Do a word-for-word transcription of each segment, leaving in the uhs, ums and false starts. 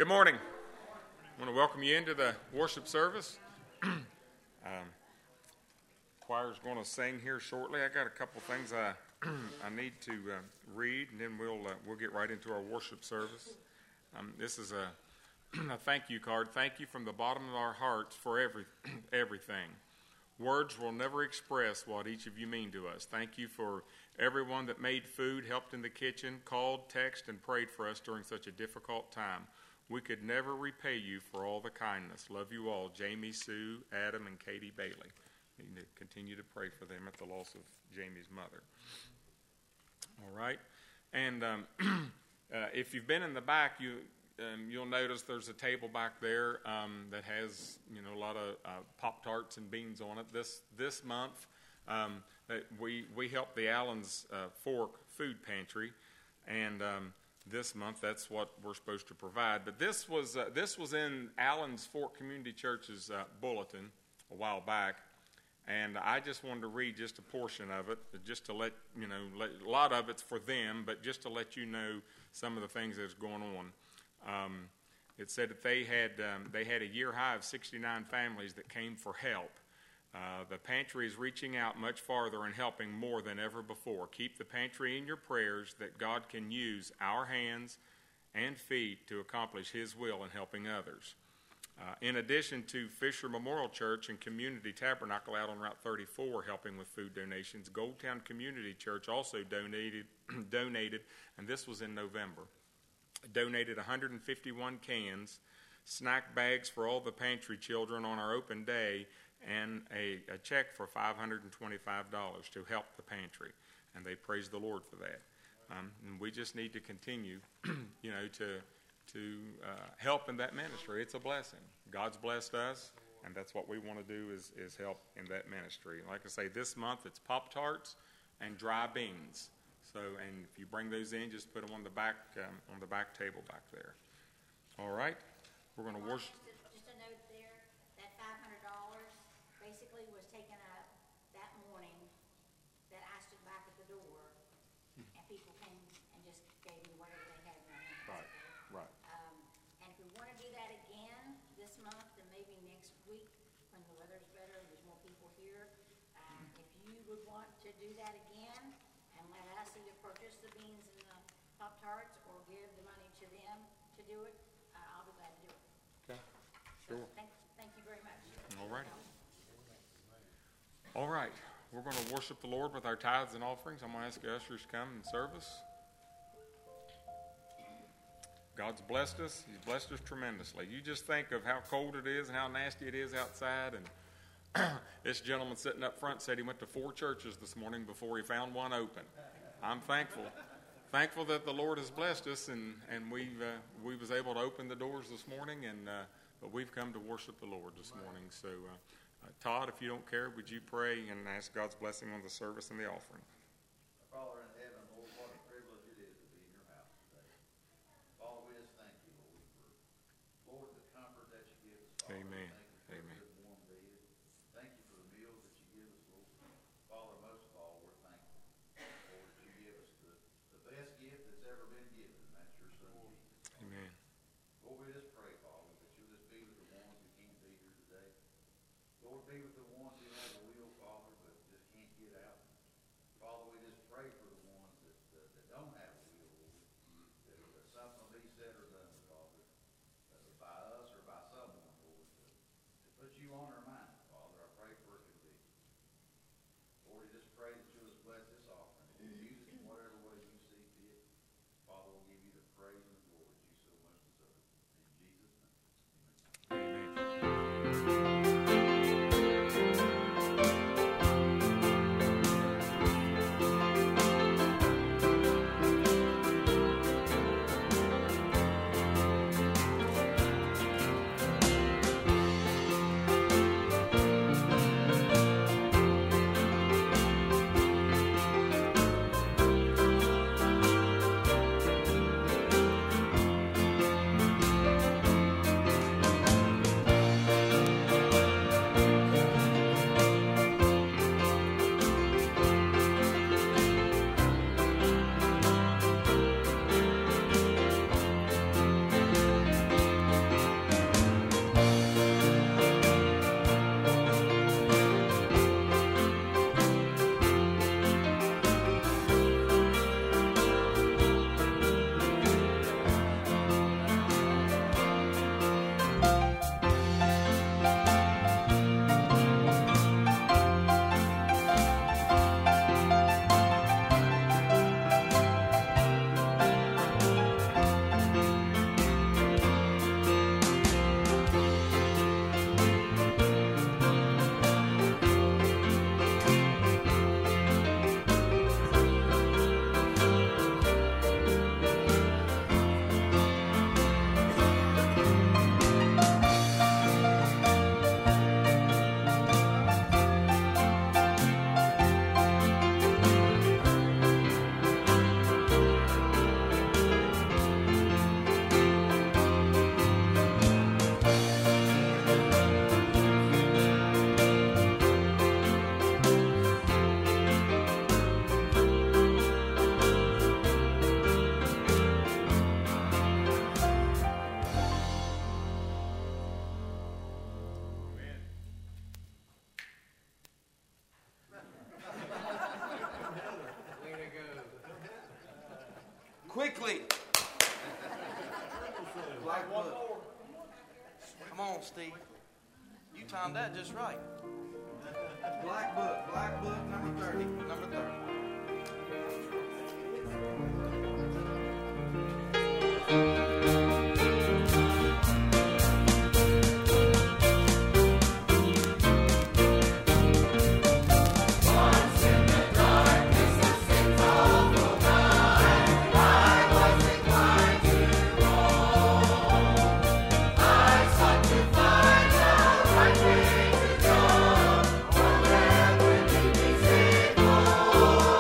Good morning. I want to welcome you into the worship service. um, choir's going to sing here shortly. I got a couple things I I need to uh, read, and then we'll uh, we'll get right into our worship service. Um, this is a, a thank you card. Thank you from the bottom of our hearts for every everything. Words will never express what each of you mean to us. Thank you for everyone that made food, helped in the kitchen, called, texted, and prayed for us during such a difficult time. We could never repay you for all the kindness. Love you all, Jamie, Sue, Adam, and Katie Bailey. We need to continue to pray for them at the loss of Jamie's mother. All right. And um, uh, if you've been in the back, you, um, you'll notice there's a table back there um, that has, you know, a lot of uh, Pop-Tarts and beans on it. This this month, um, we, we helped the Allen's uh, Fork Food Pantry, and um, this month, that's what we're supposed to provide. But this was uh, this was in Allen's Fork Community Church's uh, bulletin a while back, and I just wanted to read just a portion of it, just to let you know. Let, a lot of it's for them, but just to let you know some of the things that's going on. Um, it said that they had um, they had a year high of sixty-nine families that came for help. Uh, the pantry is reaching out much farther and helping more than ever before. Keep the pantry in your prayers that God can use our hands and feet to accomplish His will in helping others. Uh, in addition to Fisher Memorial Church and Community Tabernacle out on Route thirty-four helping with food donations, Goldtown Community Church also donated, donated, and this was in November, donated one hundred fifty-one cans, snack bags for all the pantry children on our open day, and a, a check for five hundred twenty-five dollars to help the pantry. And they praise the Lord for that. Um, and we just need to continue, you know, to to uh, help in that ministry. It's a blessing. God's blessed us, and that's what we want to do is, is help in that ministry. Like I say, this month it's Pop-Tarts and dry beans. So, and if you bring those in, just put them on the back um, on the back table back there. All right, we're going to worship. Just a note there, that five hundred dollars basically was taken up that morning that I stood back at the door, and people came and just gave me whatever they had in their hands. Right, right. Um, and if we want to do that again this month and maybe next week when the weather's better and there's more people here, um, if you would want to do that again and let us either purchase the beans and the Pop-Tarts or give the money to them to do it, uh, I'll be glad to do it. Okay, sure. Thank, thank you very much. All right. All right, we're going to worship the Lord with our tithes and offerings. I'm going to ask the ushers to come and serve us. God's blessed us. He's blessed us tremendously. You just think of how cold it is and how nasty it is outside. And this gentleman sitting up front said he went to four churches this morning before he found one open. I'm thankful. Thankful that the Lord has blessed us, and, and we've, uh, we was able to open the doors this morning, and uh, but we've come to worship the Lord this morning. So, uh, uh, Todd, if you don't care, would you pray and ask God's blessing on the service and the offering? Father in heaven, Lord, what a privilege it is to be in your house today. Father, we just thank you, Lord, for, Lord, the comfort that you give us. Father. Amen. Thank you for Amen. a good warm bed. Thank you for the meals that you give us, Lord. Father, most of all, we're thankful, Lord, that you give us the, the best gift that's ever been given, and that's your Son, Jesus. Amen. Lord, we just pray, Father, that you'll just be with the ones who can't be here today. Lord, be with the ones who have a will, Father, but just can't get out. Father, we just pray for the ones that, uh, that don't have a will, Lord, that, that something will be said or done, Father, uh, by us or by someone, Lord, to, to put you on our mind, Father. I pray for a conviction. Lord, I just pray that you'll just bless this offering. Use it in whatever way you see fit. Father, we'll give you the praise and the glory that you so much deserve. In Jesus' name, amen. Amen. Quickly. Black book. Come on, Steve. You timed that just right. Black book, black book, number thirty, number thirty. Oh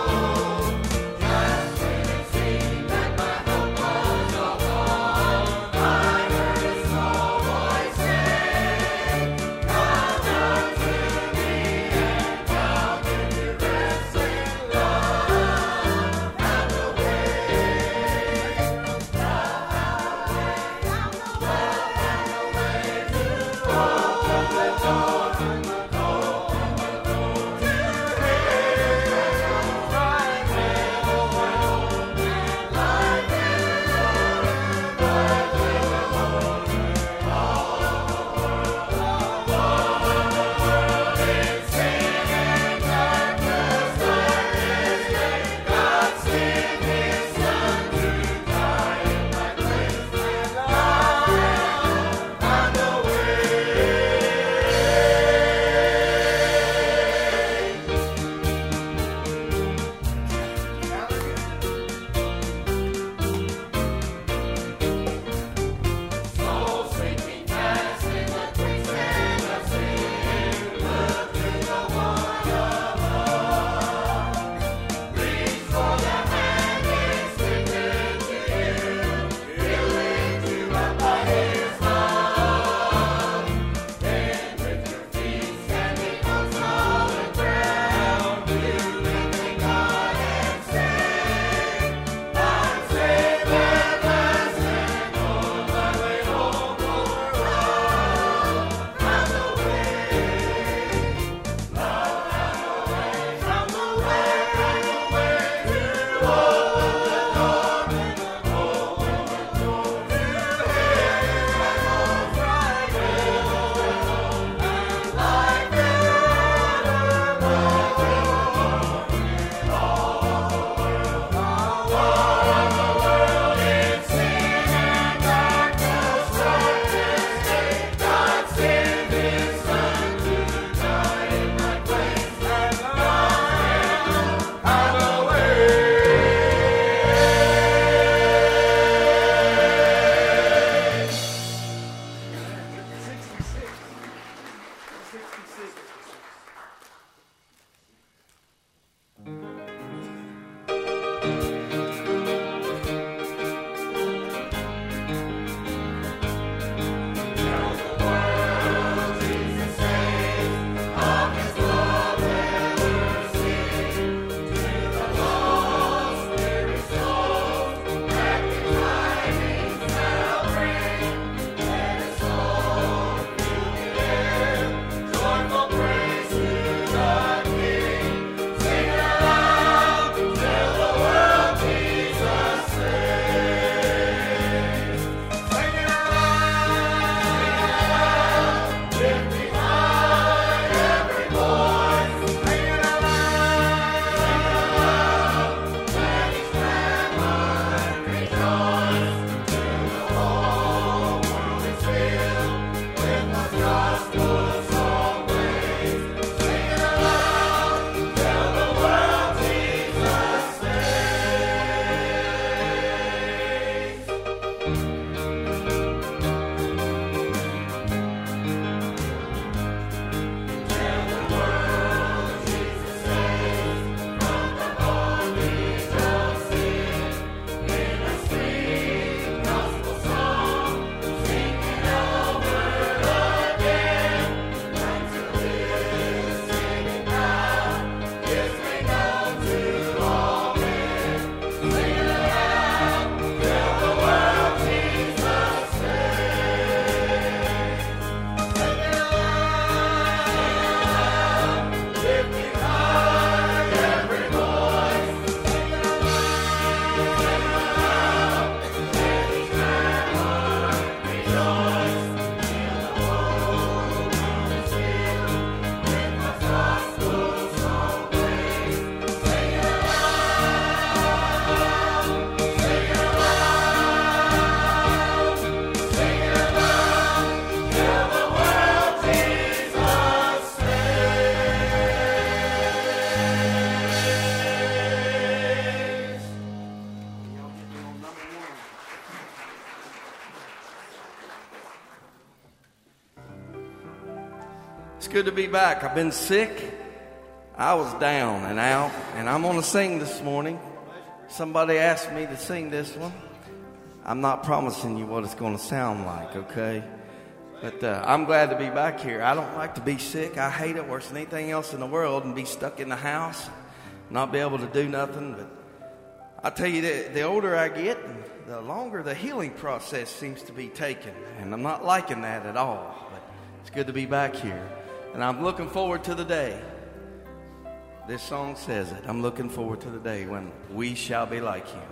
good to be back. I've been sick. I was down and out, and I'm going to sing this morning. Somebody asked me to sing this one. I'm not promising you what it's going to sound like, okay? But uh, I'm glad to be back here. I don't like to be sick. I hate it worse than anything else in the world, and be stuck in the house, not be able to do nothing. But I tell you, the, the older I get, the longer the healing process seems to be taking, and I'm not liking that at all. But it's good to be back here, and I'm looking forward to the day. This song says it. I'm looking forward to the day when we shall be like him.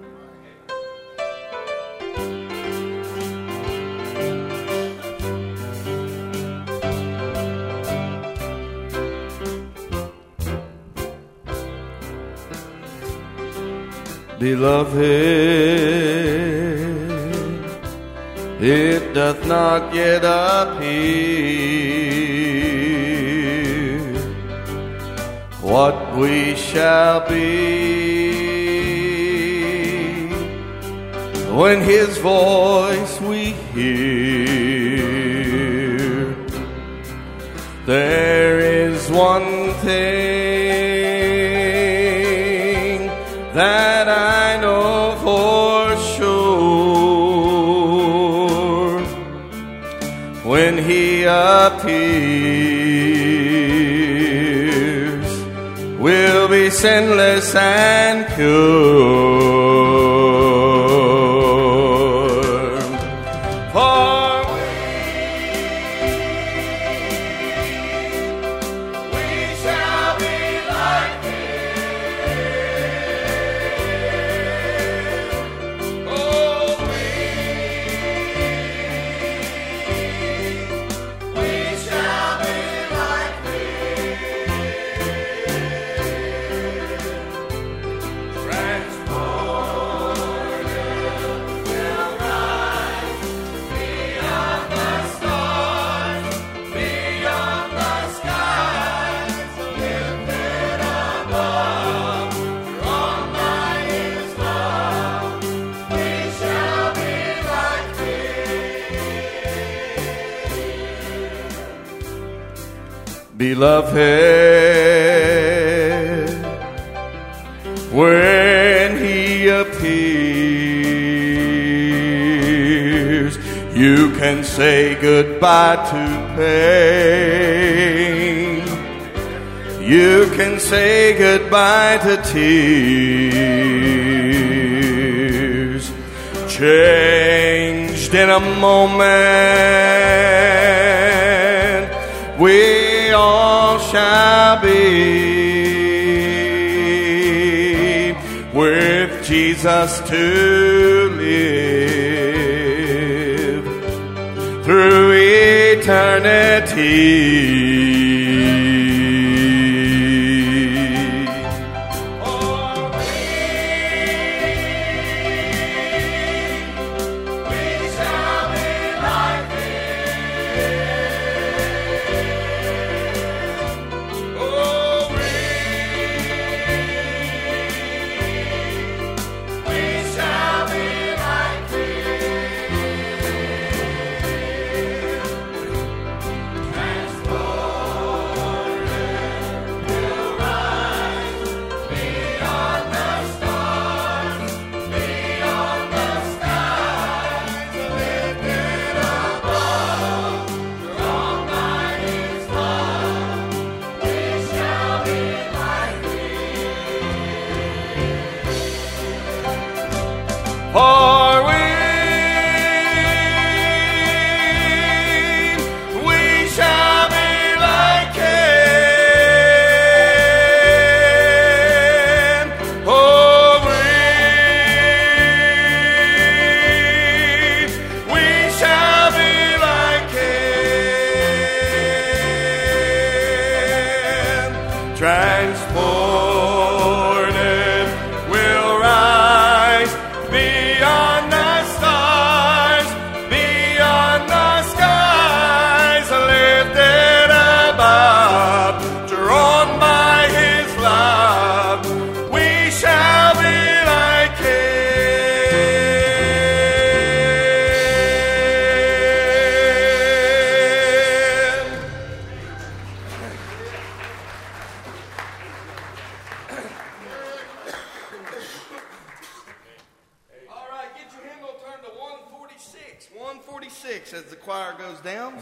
Beloved, it doth not yet appear what we shall be when his voice we hear. There is one thing that I know for sure: when he appears, we'll be sinless and pure. For we, we shall be like him. Oh, we, we shall be like him. Transported, will rise beyond the stars, beyond the skies, lifted above, drawn by his love. We shall be like him. Beloved, when he appears, you can say goodbye to pain. You can say goodbye to tears. Changed in a moment, we all shall be with Jesus to live through eternity. Oh, we, we shall be like him. Oh, we, we shall be like him. Transported, will rise beyond the stars, beyond the skies, lifted above, drawn by his love. We shall be like him. For we, we shall be like him. Oh, we, we shall be like him. Transported, will rise beyond six as the choir goes down.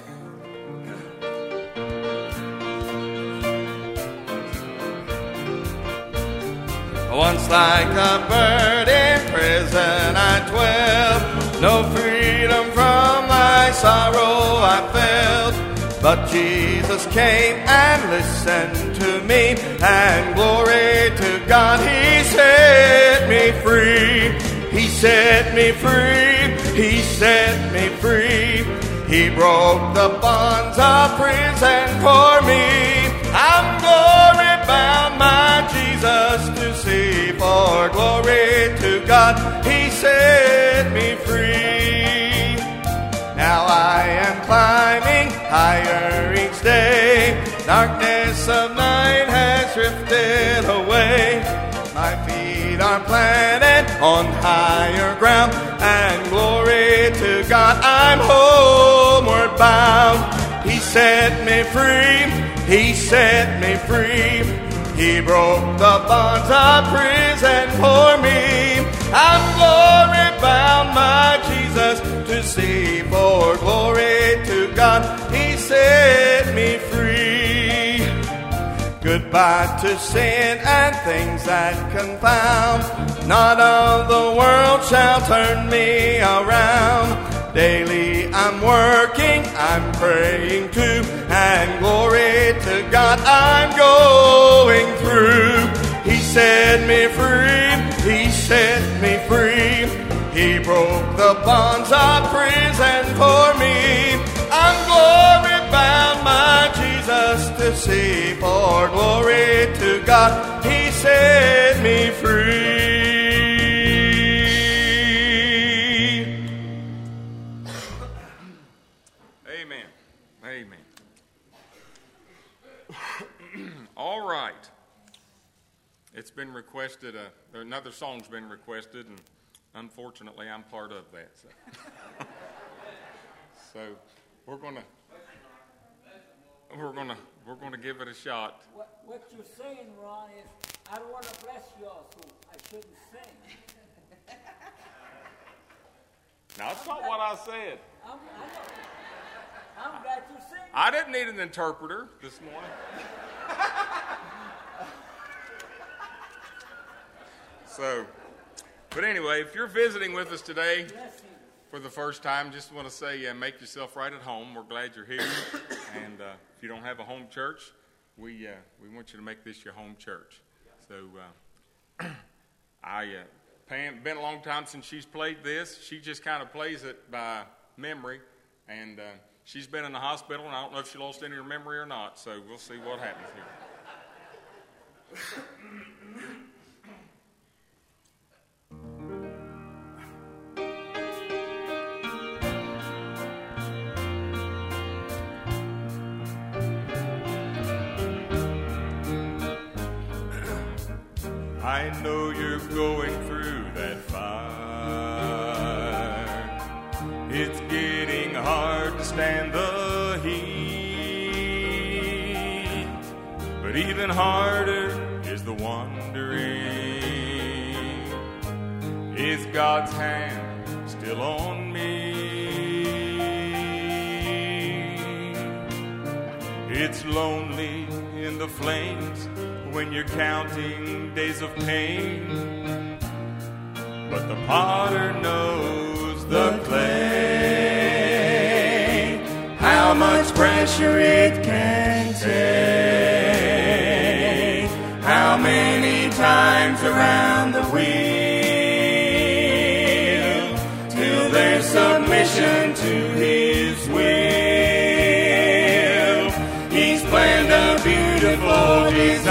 Once like a bird in prison I dwelt, no freedom from my sorrow I felt. But Jesus came and listened to me, and glory to God, He set me free. He set me free, He set me free. He broke the bonds of prison for me. I'm glory bound, my Jesus to see, for glory to God, He set me free. Now I am climbing higher each day. Darkness of night has drifted away. My feet are planted on higher ground, and glory to God, I'm homeward bound. He set me free, He set me free. He broke the bonds of prison for me. I'm glory bound, my Jesus to see, for glory to God, He set me free. Goodbye to sin and things that confound. Not of the world shall turn me around. Daily I'm working, I'm praying too, and glory to God, I'm going through. He set me free, He set me free. He broke the bonds of prison for me. I'm glory bound, my Jesus to see, for glory to God, He set me free. Amen. Amen. All right. It's been requested, uh, another song's been requested, and unfortunately I'm part of that. So, so we're gonna we're gonna we're gonna give it a shot. What, what you're saying, Ron, is I don't want to bless you all, so I shouldn't sing. Now that's not what I said. I'm, I know. I'm glad you're singing. I didn't need an interpreter this morning. So, but anyway, if you're visiting with us today for the first time, just want to say, uh, make yourself right at home. We're glad you're here. And uh, if you don't have a home church, we uh, we want you to make this your home church. So, uh, I uh, Pam, been a long time since she's played this. She just kind of plays it by memory, and uh, she's been in the hospital, and I don't know if she lost any of her memory or not. So we'll see what happens here. I know you're going through that fire. It's getting hard to stand the heat, but even harder is the wondering, is God's hand still on me? It's lonely in the flames when you're counting days of pain, but the potter knows the clay, how much pressure it can take, how many times around the wheel, till there's submission to His will. He's planned a beautiful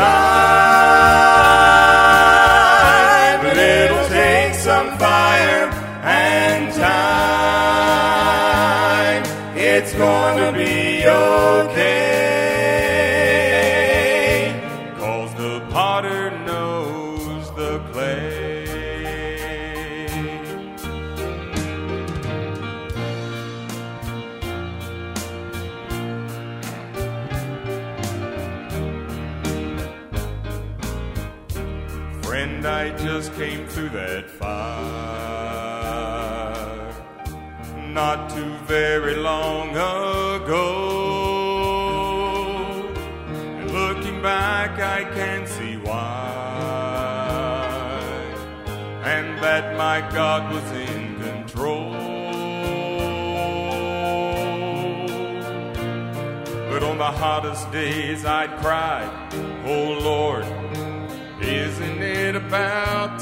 design, but it'll take some fire and time. It's going to be okay, 'cause the potter knows the clay. I just came through that fire. not too very long ago. And looking back, I can see why, and that my God was in control. But on the hottest days I'd cry, oh Lord, isn't it about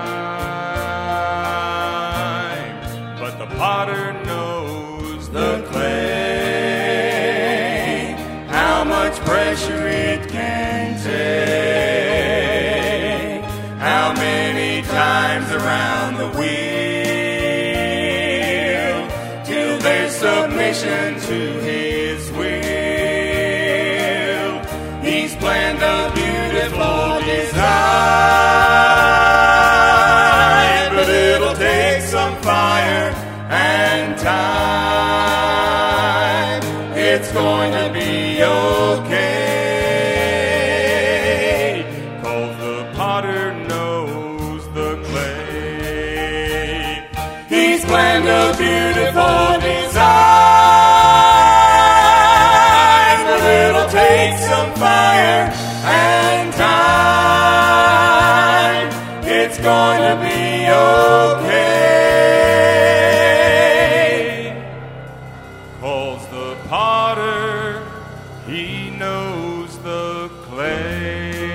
time? But the potter knows the clay, how much pressure it can take, how many times around the wheel, till there's submission to his will. He's planned a beautiful design, but it'll take some fire and time. It's going to be okay, 'cause the potter knows the clay. He's planned a beautiful design, but it'll take some fire and time. It's going to be okay, 'cause the potter, he knows the clay.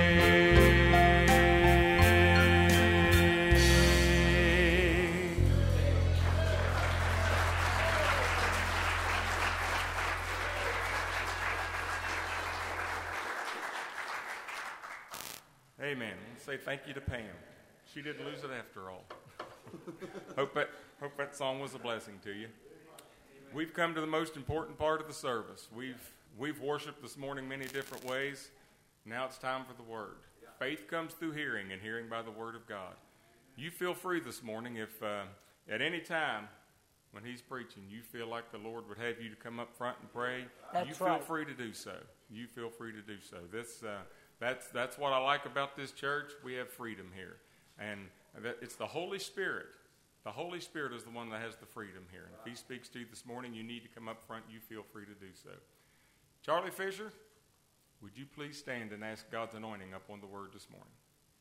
Amen. Let's say thank you to Pam. She didn't lose it after all. hope that hope that song was a blessing to you. We've come to the most important part of the service. We've we've worshiped this morning many different ways. Now it's time for the Word. Faith comes through hearing, and hearing by the Word of God. You feel free this morning if uh, at any time when He's preaching you feel like the Lord would have you to come up front and pray. That's you feel right. free to do so. You feel free to do so. This uh, that's that's what I like about this church. We have freedom here, and that it's the Holy Spirit. The Holy Spirit is the one that has the freedom here. And if He speaks to you this morning, you need to come up front. You feel free to do so. Charlie Fisher, would you please stand and ask God's anointing up on the Word this morning?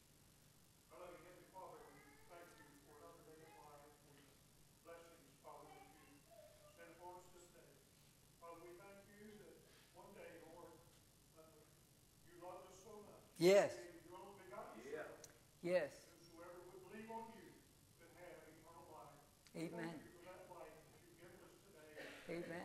Yes. Yes. Amen. Amen.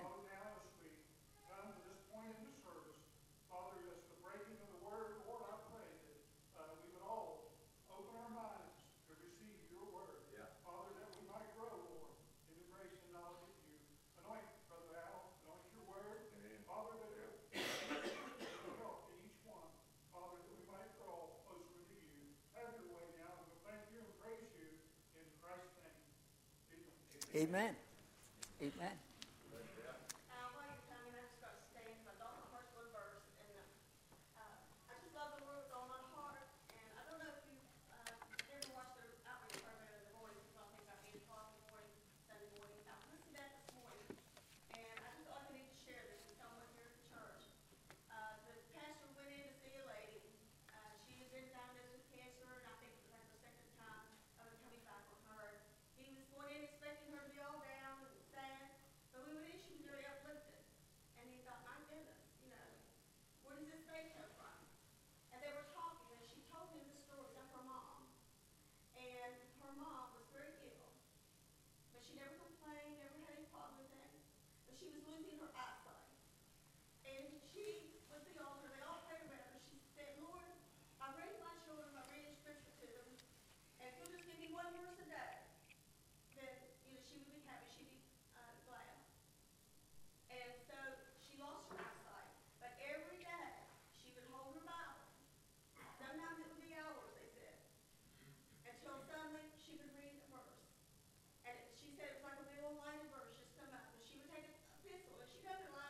Amen. Amen. Uh, while you're coming, I just got to stand because I don't know first one verse, and uh, I just love the Lord with all my heart. And I don't know if you uh, ever watched the outreach program in the morning, because I think about eight o'clock in the morning, Sunday morning. I listened to that this morning, and I just thought I need to share this with someone here at the church. Uh, the pastor went in to see a lady. Uh, she was been diagnosed with cancer, and I think it was like the second time of it coming back on her. He was going in expecting her to be all down and sad, but we went in, she was really uplifted. And he thought, my goodness, you know, where does this faith come from? And they were talking, and she told him the story of her mom. And her mom was very ill, but she never complained, never had any problem with things. But she was losing her eyesight. And she was the altar, they all prayed around her. She said, Lord, I raised my children, I read scripture to them, and if you'll just give me one verse a day, then, you know, she would be happy, she'd be uh, glad. And so she lost her eyesight, but every day she would hold her Bible. Sometimes it would be hours, they said, until suddenly she would read a verse. And it, she said it was like a big old line of verse just come up. And she would take a, a pencil, and she doesn't like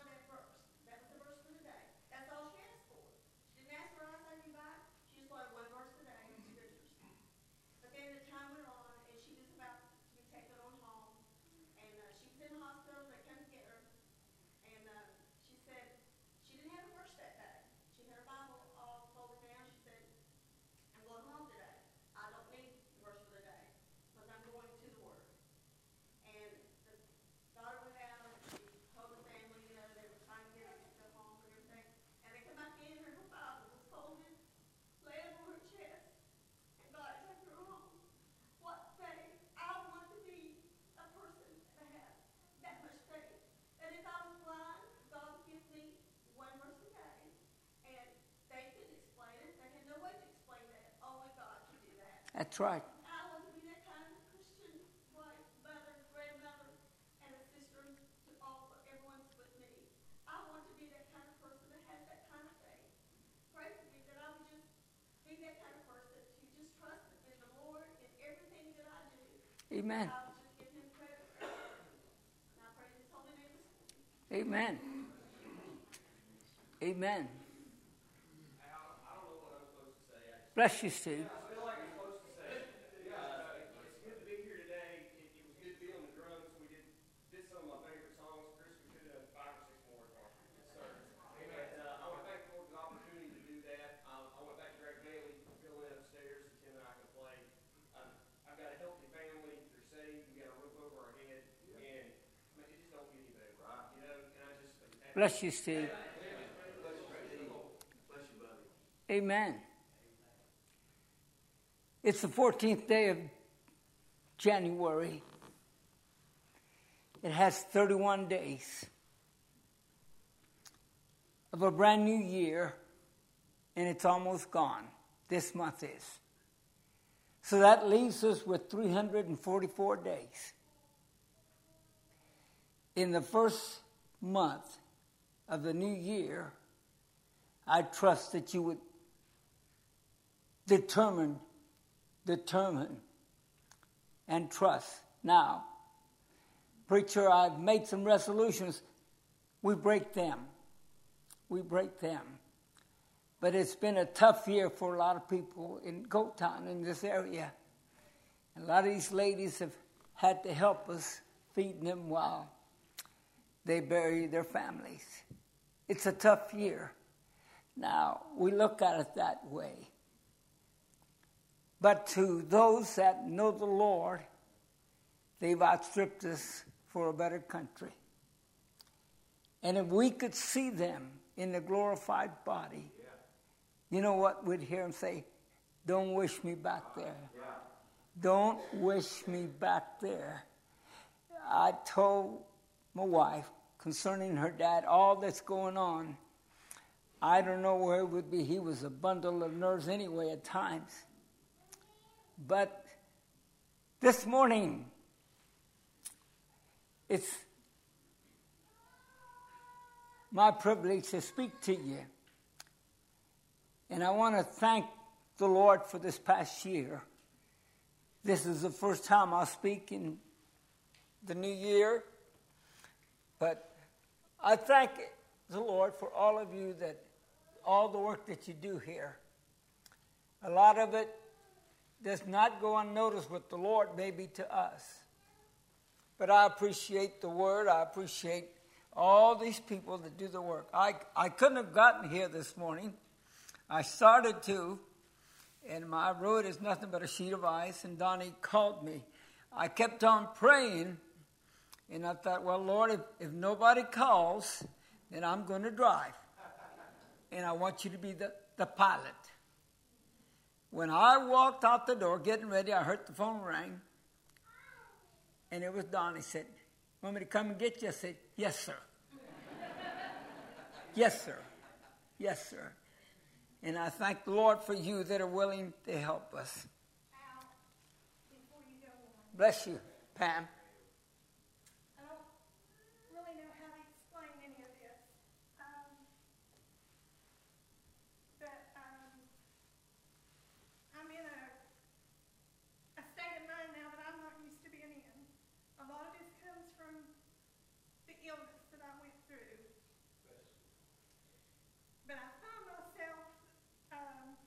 That's right. I want to be that kind of Christian wife, mother, grandmother, and a sister to all everyone with me. I want to be that kind of person that has that kind of faith. Pray for me that I would just be that kind of person to just trust in the Lord in everything that I do. Amen. I would just give him credit for everything. And I pray in his holy name this morning. Amen. Amen. Bless you, Steve. I feel like I'm supposed to say, uh, it's good to be here today. It, it was good to be on the drums. We did did some of my favorite songs. Chris, we could have done five or six more. Yes, sir. But uh, I want to thank the Lord for the opportunity to do that. I, I went back to Greg Bailey, fill in upstairs, so Tim and I can play. Uh, I've got a healthy family. They're saved. We got a roof over our head, and I mean, it just don't get any better, right? You know, and I just Bless you, Steve. Amen. It's the fourteenth day of January. It has thirty-one days of a brand new year, and it's almost gone. This month is. So that leaves us with three hundred forty-four days. In the first month of the new year, I trust that you would determine, determine, and trust. Now, preacher, I've made some resolutions. We break them. We break them. But it's been a tough year for a lot of people in Goat Town, in this area. And a lot of these ladies have had to help us feeding them while they bury their families. It's a tough year. Now, we look at it that way. But to those that know the Lord, they've outstripped us for a better country. And if we could see them in the glorified body, yeah. You know what? We'd hear them say, don't wish me back there. Yeah. Don't wish me back there. I told my wife concerning her dad all that's going on. I don't know where it would be. He was a bundle of nerves anyway at times. But this morning, it's my privilege to speak to you. And I want to thank the Lord for this past year. This is the first time I'll speak in the new year. But I thank the Lord for all of you, that all the work that you do here. A lot of it does not go unnoticed with the Lord, maybe to us. But I appreciate the word. I appreciate all these people that do the work. I, I couldn't have gotten here this morning. I started to, and my road is nothing but a sheet of ice, and Donnie called me. I kept on praying, and I thought, well, Lord, if, if nobody calls, then I'm going to drive. And I want you to be the, the pilot. When I walked out the door getting ready, I heard the phone ring. And it was Donnie. He said, want me to come and get you? I said, yes, sir. Yes, sir. Yes, sir. And I thank the Lord for you that are willing to help us. Al, before you go on, Bless you, Pam. I don't really know how to explain any of this. Um, but um, I'm in a, a state of mind now that I'm not used to being in. A lot of this comes from the illness that I went through. But I found myself, um,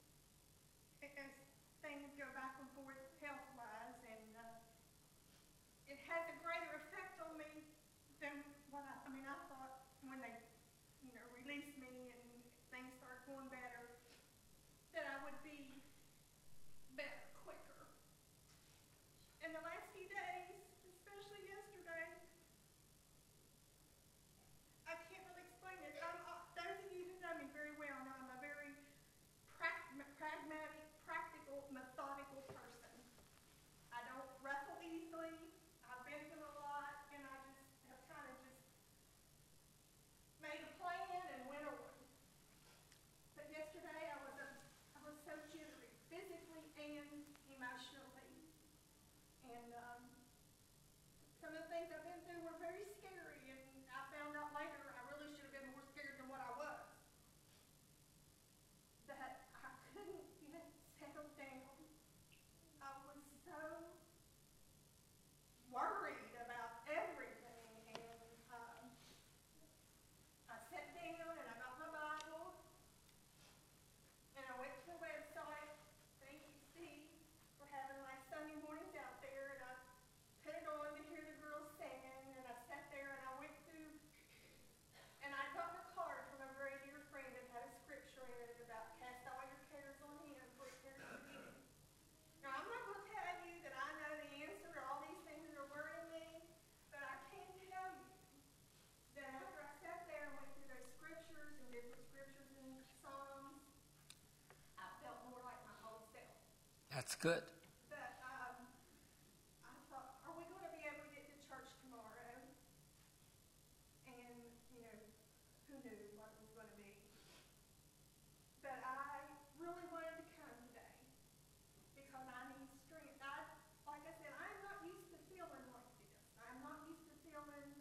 as things go back and forth health-wise, and uh, That's good. But um, I thought, are we going to be able to get to church tomorrow? And, you know, who knew what it was going to be? But I really wanted to come today because I need strength. I, like I said, I'm not used to feeling like this. I'm not used to feeling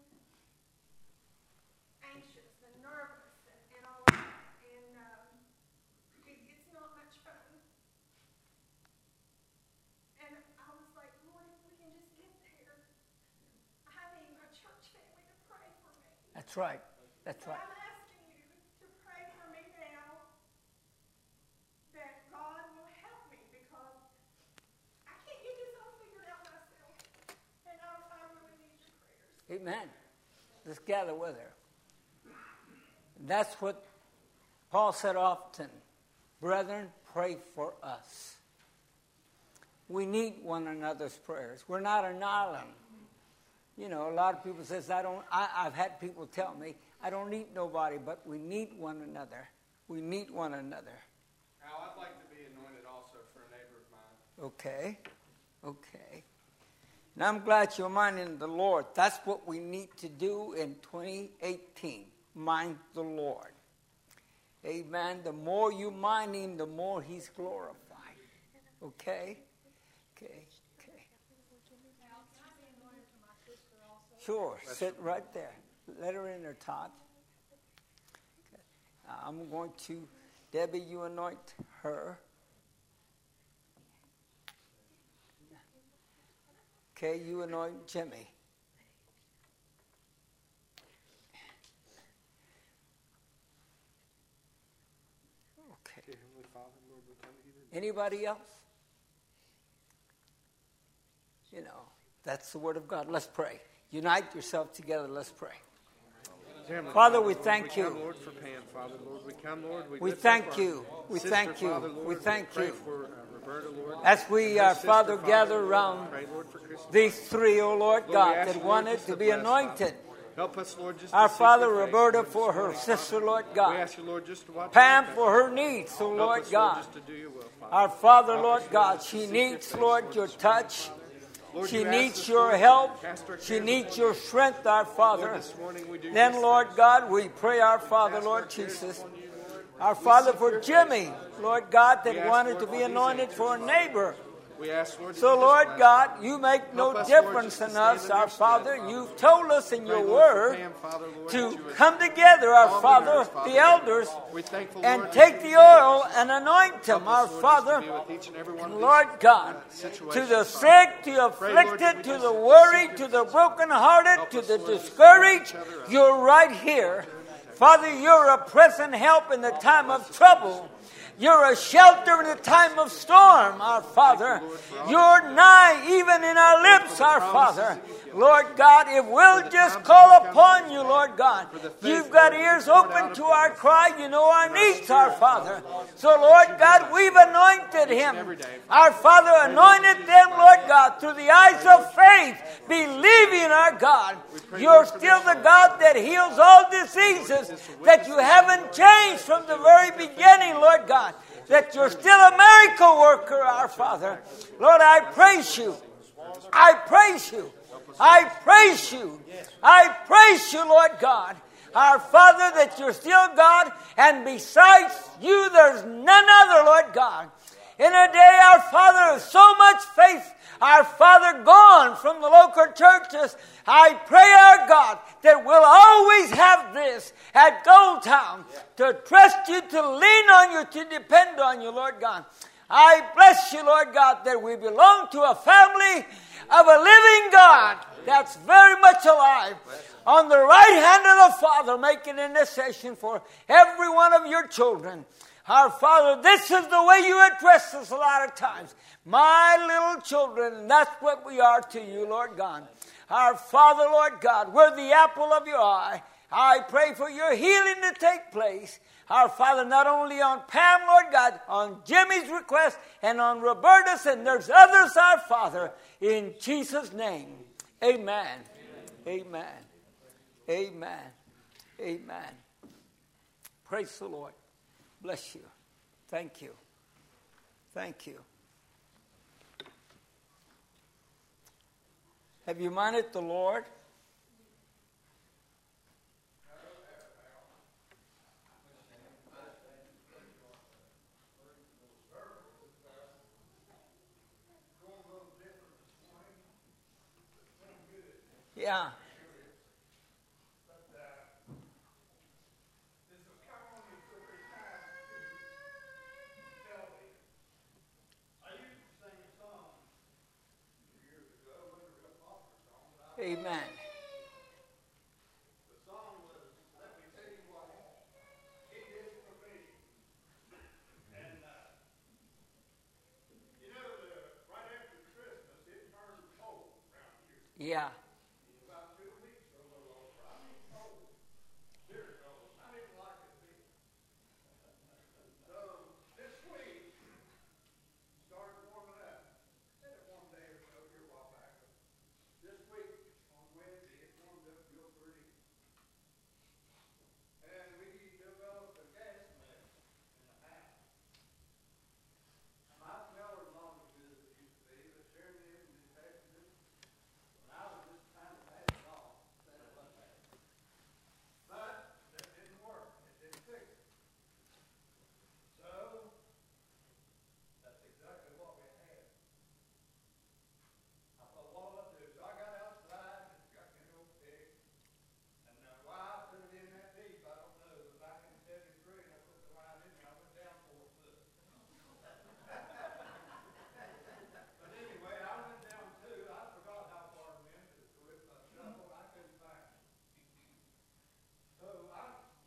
anxious and nervous and, and all that. And um, it, it's not much fun. And I was like, Lord, if we can just get there, I need my church family to pray for me. That's right. That's But right. I'm asking you to pray for me now that God will help me because I can't get this all figured out myself. And I, I really need your prayers. Amen. Let's gather with her. That's what Paul said often. Brethren, pray for us. We need one another's prayers. We're not an island. You know, a lot of people says, I don't, I, I've had people tell me, I don't need nobody, but we need one another. We need one another. Al, I'd like to be anointed also for a neighbor of mine. Okay. Okay. And I'm glad you're minding the Lord. That's what we need to do in twenty eighteen. Mind the Lord. Amen. The more you mind him, the more he's glorified. Okay? Okay. Okay. Sure. Sit right there. Let her in there, Todd. Okay. I'm going to, Debbie, you anoint her. Okay, you anoint Jimmy. Okay. Heavenly Father, Lord, we come to you today. Anybody else? You know, that's the word of God. Let's pray. Unite yourself together. Let's pray. Heavenly Father, we Lord, thank we you. Come, Lord, for Pam, Father, Lord, we come, Lord. We, We lift thank up our you. We sister, thank you. Father, Lord. We thank pray you. for uh, Roberta, Lord. As we, And her uh, sister, Father, gather Lord. around Pray, Lord, for Christy. these three, oh Lord Lord, God, we ask that you, Lord, wanted just to be bless, Father. anointed. Help us, Lord, just Our to seek Father, your face, Roberta, Lord, for this her morning, sister, Father. Lord We God. ask you, Lord, just to watch Pam, over for her needs, oh Help Lord us, God. just to do your will, Father. Our Father, Help Lord us, God, to she seek your needs, face, Lord, Lord, your this morning, touch. Father. Lord, She you asked needs us, your Lord, to help. cast our She cares needs upon your you. strength, our Lord, Father. this morning we do Then, just Lord that. God, we pray, our Father, Cast our Lord cares Jesus. upon you, Lord. Our We Father, seek for your face, Jimmy, Father. Lord God, We that ask, wanted Lord, to for be these anointed answers, for a Father. neighbor. We ask, Lord, that So, you just Lord bless God, them. you make no Help us, Lord, difference just to in stand us, in our your stead, Father. Father. You've told us in Pray, your Lord, for word Pam, Father, Lord, that to you would come together, our calm the Father, nerves, Father. the elders, We're thankful, and Lord, take that the you hear oil us. and anoint Help him, us, our Lord, Father. just to be with each and every one And of Lord these, God, uh, to situations, the Father. sick, to the Pray, Lord, afflicted, that we to just the seek worried, your to the face. brokenhearted, Help to us, the Lord, just to discouraged, lift each other up. you're right here. Father, you're a present help in the time of trouble. You're a shelter in the time of storm, our Father. You're nigh even in our lips, our Father. Lord God, if we'll just call upon you, Lord God, you've got ears open to our cry. You know our needs, our Father. So, Lord God, we've anointed him. Our Father anointed them, Lord God, through the eyes of faith, believing, our God, you're still the God that heals all diseases, that you haven't changed from the very beginning, Lord God, that you're still a miracle worker, our Father. Lord, I praise you. I praise you. I praise you. I praise you, Lord God. Our Father, that you're still God, and besides you, there's none other, Lord God. In a day, our Father, of so much faith, our Father gone from the local churches, I pray, our God, that we'll always have this at Goldtown, to trust you, to lean on you, to depend on you, Lord God. I bless you, Lord God, that we belong to a family of a living God that's very much alive. On the right hand of the Father, making intercession for every one of your children. Our Father, this is the way you address us a lot of times. My little children, and that's what we are to you, Lord God. Our Father, Lord God, we're the apple of your eye. I pray for your healing to take place. Our Father, not only on Pam, Lord God, on Jimmy's request, and on Roberta's, and there's others, our Father, in Jesus' name. Amen. Amen. Amen. Amen. Praise the Lord. Bless you. Thank you. Thank you. Have you minded the Lord? Yeah. Amen. The song was, let me tell you what he did for me. And, uh, you know, the, right after Christmas, it turned cold around here. Yeah. About two weeks or a little over. I mean cold. Very cold. I didn't like it then. So, this week, started warming up. Said it one day or so here a while back. This week, on Wednesday, it warmed up real pretty. And we developed a gas mask in the house. My smeller's not as good as it used to be, but Sharon is and detected it. When I was just trying to pass it off, instead of look at it. But that didn't work. It didn't fix it. So, that's exactly what we had. I thought, what will I do? So I got outside and got me an old pick. And uh, why I put it in that deep, I don't know. But back in seventy-three, and I put the line in there, I went down four foot. But anyway, I went down two. I forgot how far it went, but with my shovel, I couldn't find it. So I,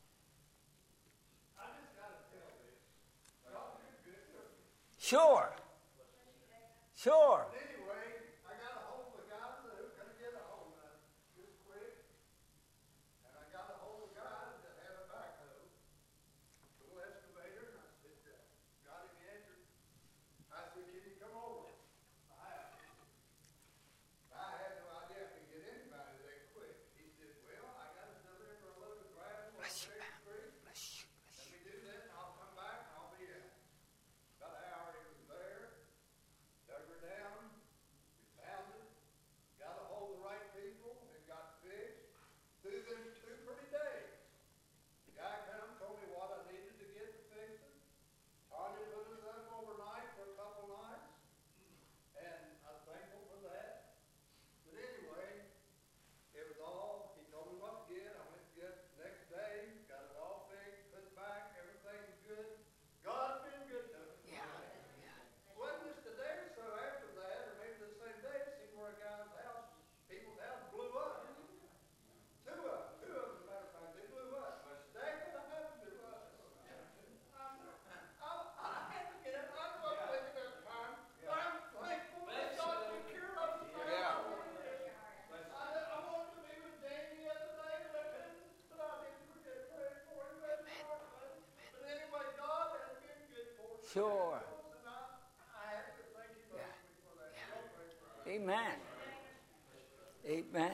I just got to tell this. God did good to me. Sure. Sure. But anyway, I got a hold of the guy that was going to get a hold of it just quick. And I got a hold of the guy that had a backhoe, little excavator, and I said, uh, got him answered. I said, can you come over? I have. I had no idea I could get anybody that quick. He said, well, I got to deliver a load of gravel on State Street. Let me do that, and I'll come back, and I'll be out. About an hour he was there, dug her down, we found it, got a hold of the right people, it got fixed. Through them two pretty days. The guy come, told me what I needed to get to fix it. Tanya put us up overnight for a couple nights, and I'm thankful for that. But anyway, it was all, he told me what to get, I went to get it the next day, got it all fixed, put it back, everything was good. God's been good to me. Yeah. Wasn't just a day or so after that, or maybe the same day, it seemed where a guy's house, people's house blew up. Two of them, two of them, as a matter of fact, they blew up. That could have happened to us. I, I, I had to get it, I wasn't thinking at the time, but I'm thankful that God took care of us. Yeah. I, I wanted to be with Jamie the other day, but I couldn't, but I didn't forget to pray for him. That's hard, but, but anyway, God has been good for us. Sure. And I, I have to thank you both for that. Y'all pray for us. Amen. Amen.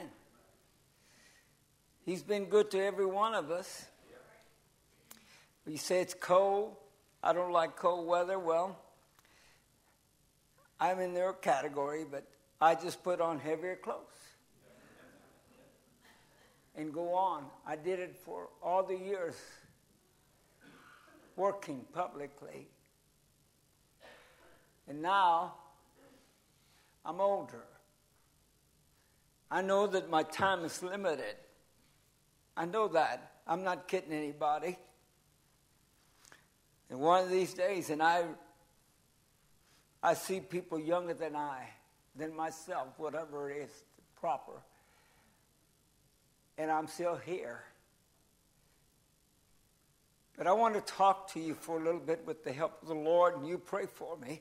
He's been good to every one of us. You say it's cold. I don't like cold weather. Well, I'm in their category, but I just put on heavier clothes and go on. I did it for all the years working publicly. And now I'm older. I know that my time is limited. I know that. I'm not kidding anybody. And one of these days, and I I see people younger than I, than myself, whatever it is proper. And I'm still here. But I want to talk to you for a little bit with the help of the Lord, and you pray for me.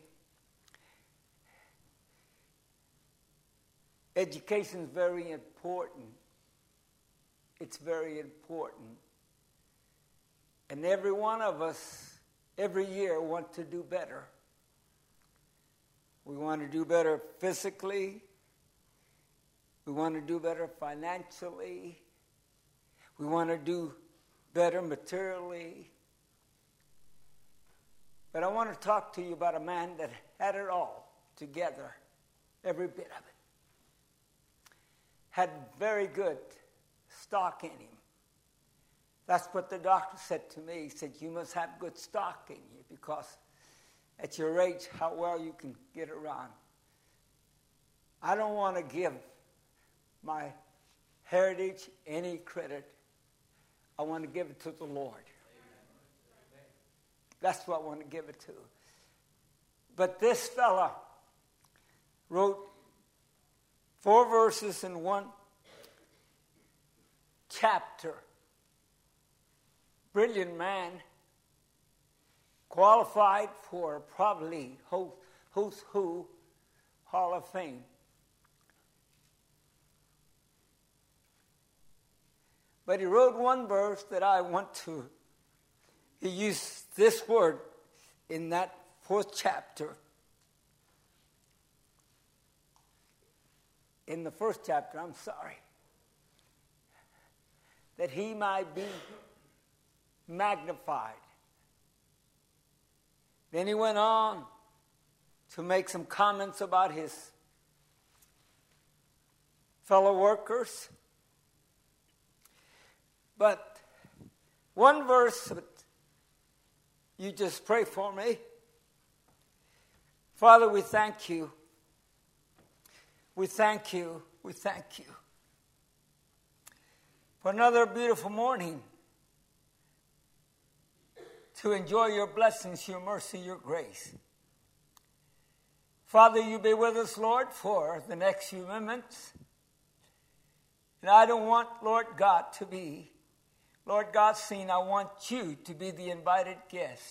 Education is very important. It's very important. And every one of us, every year, want to do better. We want to do better physically. We want to do better financially. We want to do better materially. But I want to talk to you about a man that had it all together, every bit of it. had very good stock in him. That's what the doctor said to me. He said, you must have good stock in you because at your age, how well you can get around. I don't want to give my heritage any credit. I want to give it to the Lord. That's what I want to give it to. But this fella wrote four verses in one chapter. Brilliant man, qualified for probably who's who Hall of Fame. But he wrote one verse that I want to, he used this word in that fourth chapter. In the first chapter, I'm sorry. That he might be magnified. Then he went on to make some comments about his fellow workers. But one verse, you just pray for me. Father, we thank you. We thank you. We thank you for another beautiful morning to enjoy your blessings, your mercy, your grace. Father, you be with us, Lord, for the next few moments. And I don't want, Lord God, to be, Lord God, seen. I want you to be the invited guest.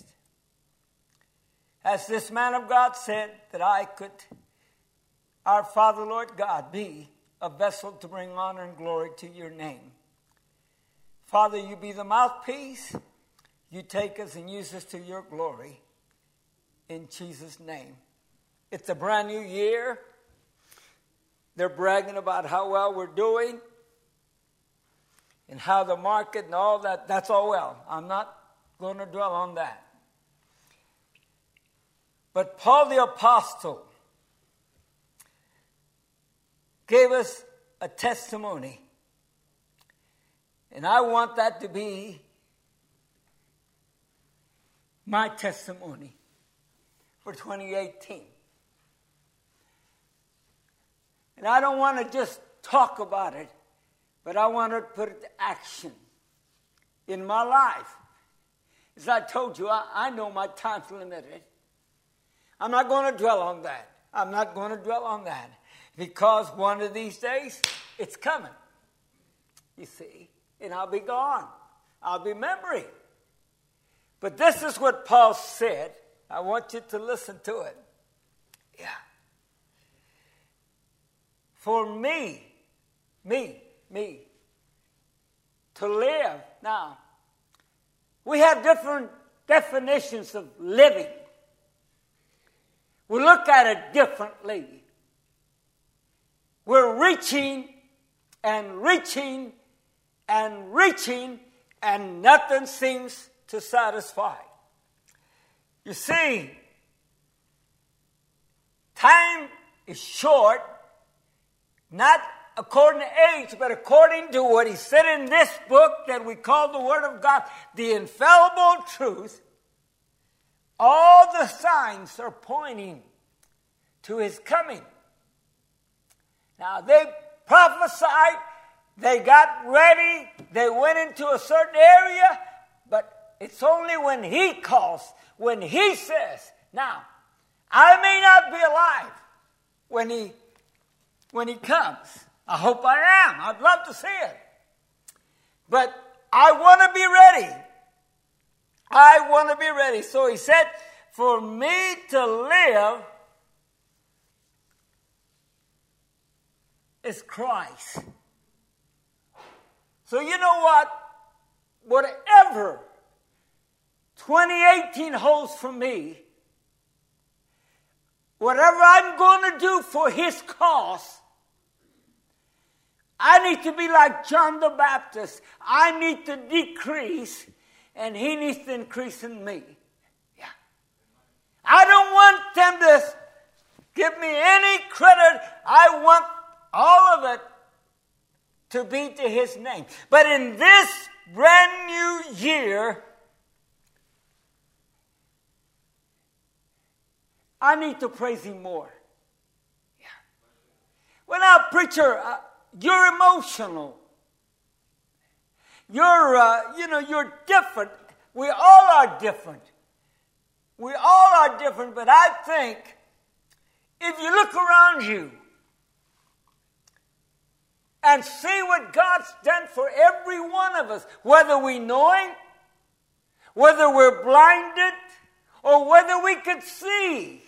As this man of God said, that I could, our Father, Lord God, be a vessel to bring honor and glory to your name. Father, you be the mouthpiece. You take us and use us to your glory. In Jesus' name. It's a brand new year. They're bragging about how well we're doing and how the market and all that. That's all well. I'm not going to dwell on that. But Paul the Apostle gave us a testimony. And I want that to be my testimony for twenty eighteen. And I don't want to just talk about it, but I want to put it to action in my life. As I told you, I, I know my time's limited. I'm not going to dwell on that. I'm not going to dwell on that. Because one of these days, it's coming. You see, and I'll be gone. I'll be memory. But this is what Paul said. I want you to listen to it. Yeah. For me, me, me, to live. Now, we have different definitions of living. We look at it differently. We're reaching and reaching and reaching, and nothing seems to satisfy. You see, time is short, not according to age, but according to what he said in this book that we call the Word of God, the infallible truth. All the signs are pointing to his coming. Now, they prophesied, they got ready, they went into a certain area, but it's only when he calls, when he says. Now, I may not be alive when he when he comes. I hope I am. I'd love to see it. But I want to be ready. I want to be ready. So he said, for me to live is Christ. So you know what? Whatever twenty eighteen holds for me, whatever I'm going to do for his cause, I need to be like John the Baptist. I need to decrease, and he needs to increase in me. Yeah. I don't want them to give me any credit. I want all of it to be to his name. But in this brand new year, I need to praise him more. Yeah. Well, now, preacher, uh, you're emotional. You're, uh, you know, you're different. We all are different. We all are different, but I think if you look around you and see what God's done for every one of us, whether we know him, whether we're blinded, or whether we could see,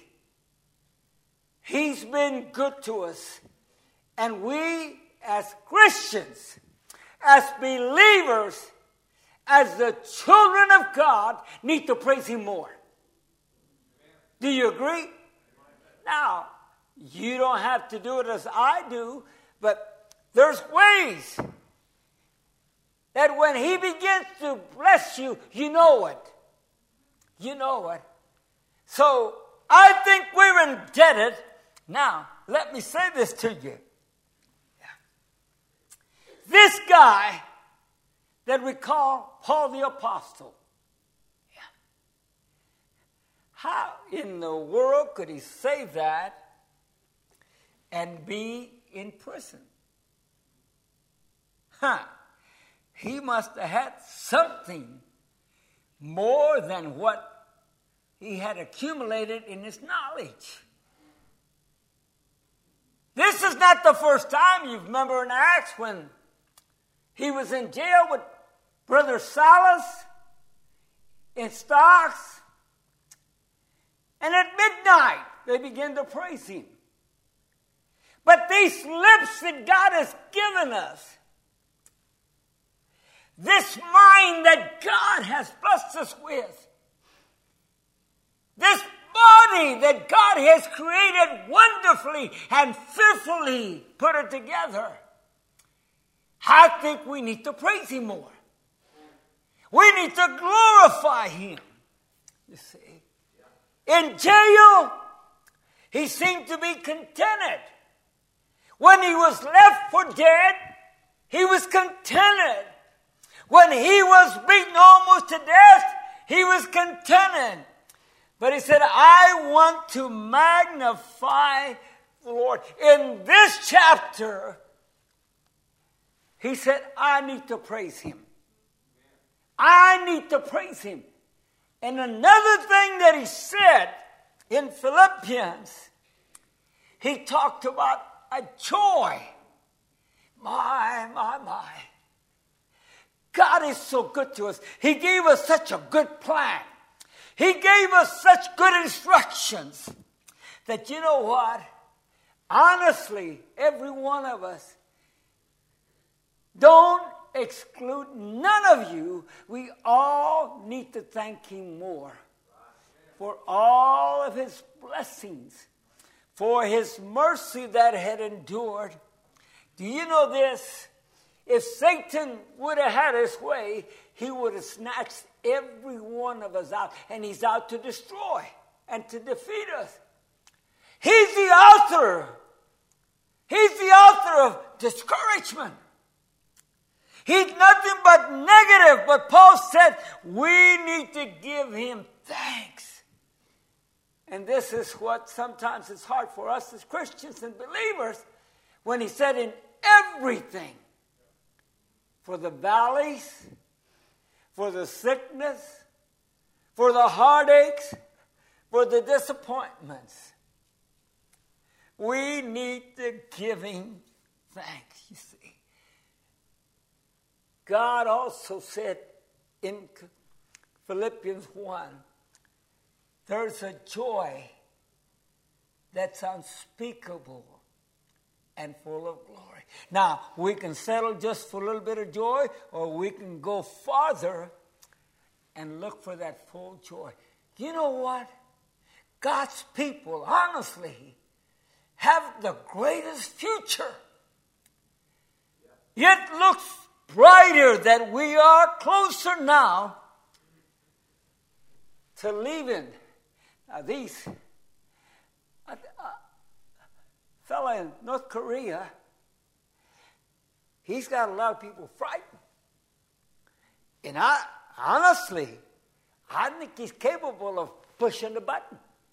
he's been good to us. And we, as Christians, as believers, as the children of God, need to praise him more. Do you agree? Now, you don't have to do it as I do, but there's ways that when he begins to bless you, you know it. You know it. So, I think we're indebted. Now, let me say this to you. This guy that we call Paul the Apostle, how in the world could he say that and be in prison? Huh. He must have had something more than what he had accumulated in his knowledge. This is not the first time. You remember in Acts when he was in jail with Brother Silas in stocks. And at midnight, they began to praise him. But these lips that God has given us, this mind that God has blessed us with, this body that God has created wonderfully and fearfully put it together, I think we need to praise him more. We need to glorify him. You see. In jail, he seemed to be contented. When he was left for dead, he was contented. When he was beaten almost to death, he was contented. But he said, I want to magnify the Lord. In this chapter, he said, I need to praise him. I need to praise him. And another thing that he said in Philippians, he talked about a joy. My, my, my. God is so good to us. He gave us such a good plan. He gave us such good instructions that, you know what? Honestly, every one of us, don't exclude none of you. We all need to thank him more for all of his blessings, for his mercy that had endured. Do you know this? If Satan would have had his way, he would have snatched every one of us out, and he's out to destroy and to defeat us. He's the author. He's the author of discouragement. He's nothing but negative. But Paul said, we need to give him thanks. And this is what sometimes is hard for us as Christians and believers, when he said in everything, for the valleys, for the sickness, for the heartaches, for the disappointments, we need to give him thanks, you see. God also said in Philippians one, there's a joy that's unspeakable and full of glory. Now, we can settle just for a little bit of joy, or we can go farther and look for that full joy. You know what? God's people, honestly, have the greatest future. It looks brighter that we are closer now to leaving. Now, these, a, a fella in North Korea, he's got a lot of people frightened. And I, honestly, I think he's capable of pushing the button.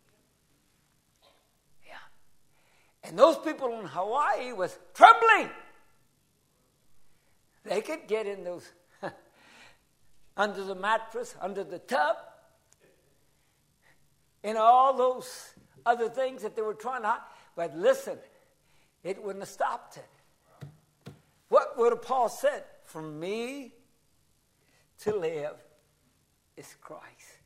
Yeah. And those people in Hawaii was trembling. They could get in those, under the mattress, under the tub, and all those other things that they were trying to hide. But listen, it wouldn't have stopped it. What would have Paul said? For me to live is Christ.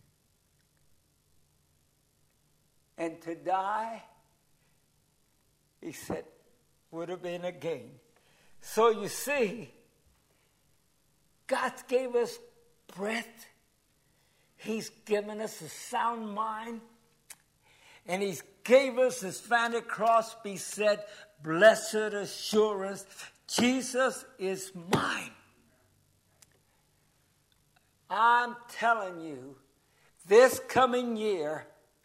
And to die, he said, would have been a gain. So you see, God gave us breath. He's given us a sound mind. And he's gave us, as Fanny Crosby said, blessed assurance, Jesus is mine. I'm telling you, this coming year,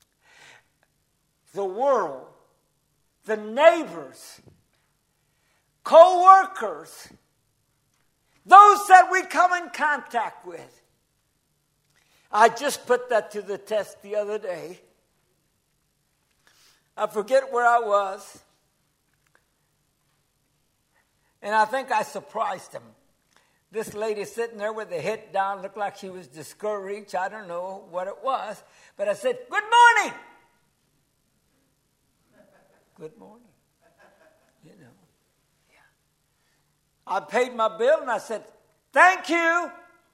the world, the neighbors, co-workers, those that we come in contact with. I just put that to the test the other day. I forget where I was. And I think I surprised him. This lady sitting there with the head down, looked like she was discouraged. I don't know what it was. But I said, good morning. Good morning. You know. Yeah. I paid my bill and I said, thank you.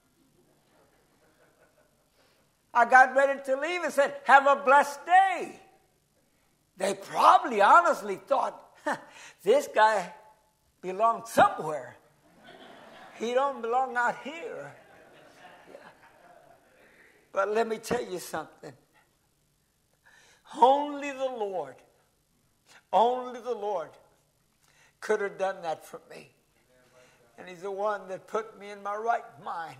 I got ready to leave and said, have a blessed day. They probably honestly thought, this guy belongs somewhere. He don't belong out here. Yeah. But let me tell you something. Only the Lord, only the Lord could have done that for me. And he's the one that put me in my right mind.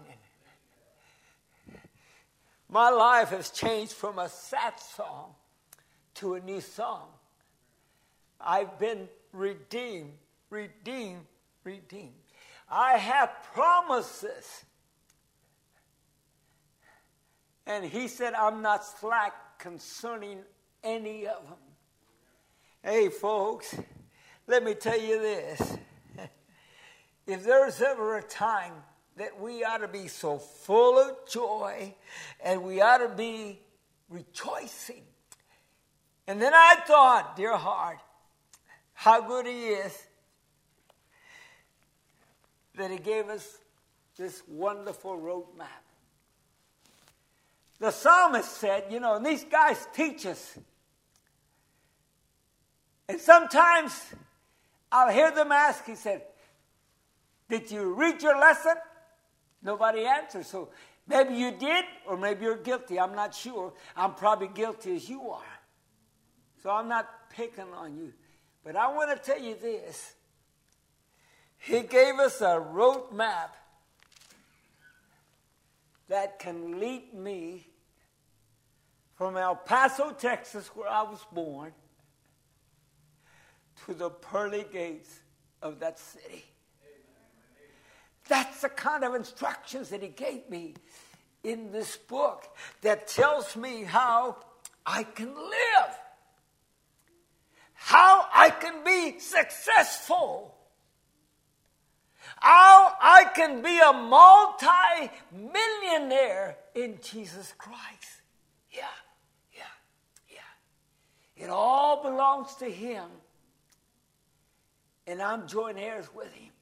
My life has changed from a sad song to a new song. I've been redeemed, redeemed, redeemed. I have promises. And he said, I'm not slack concerning any of them. Hey, folks, let me tell you this. If there's ever a time that we ought to be so full of joy and we ought to be rejoicing. And then I thought, dear heart, how good he is that he gave us this wonderful roadmap. The psalmist said, you know, and these guys teach us. And sometimes I'll hear them ask, he said, did you read your lesson? Nobody answers. So maybe you did, or maybe you're guilty. I'm not sure. I'm probably guilty as you are. So I'm not picking on you. But I want to tell you this. He gave us a road map that can lead me from El Paso, Texas, where I was born, to the pearly gates of that city. That's the kind of instructions that he gave me in this book that tells me how I can live, how I can be successful, how I can be a multi-millionaire in Jesus Christ. Yeah, yeah, yeah. It all belongs to him, and I'm joint heirs with him.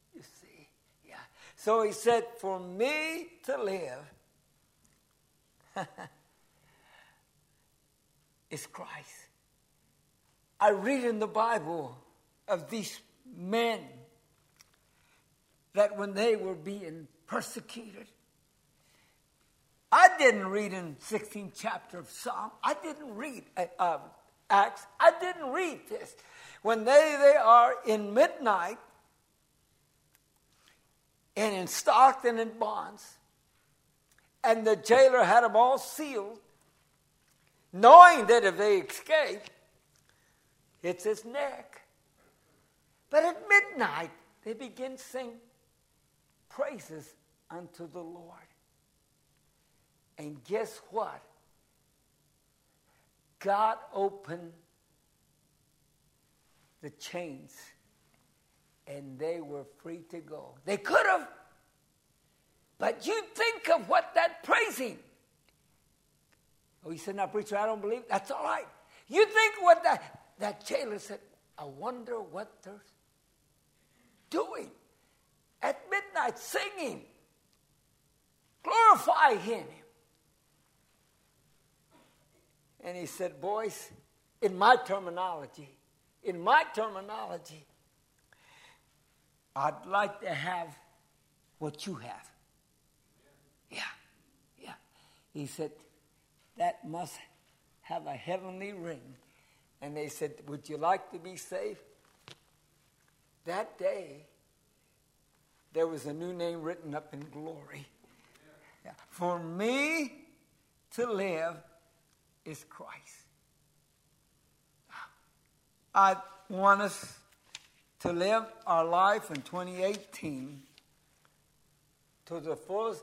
So he said, for me to live is Christ. I read in the Bible of these men that when they were being persecuted, I didn't read in sixteenth chapter of Psalm. I didn't read uh, Acts. I didn't read this. When they, they are in midnight, and in Stockton and bonds, and the jailer had them all sealed, knowing that if they escape, it's his neck. But at midnight, they began to sing praises unto the Lord. And guess what? God opened the chains, and they were free to go. They could have, but you think of what that praising. Oh, he said, now, preacher, I don't believe. That's all right. You think what that, that jailer said, I wonder what they're doing at midnight, singing, glorify him. And he said, boys, in my terminology, in my terminology, I'd like to have what you have. Yeah, yeah. He said, that must have a heavenly ring. And they said, would you like to be saved? That day, there was a new name written up in glory. Yeah. For me to live is Christ. I want us to live our life in twenty eighteen to the fullest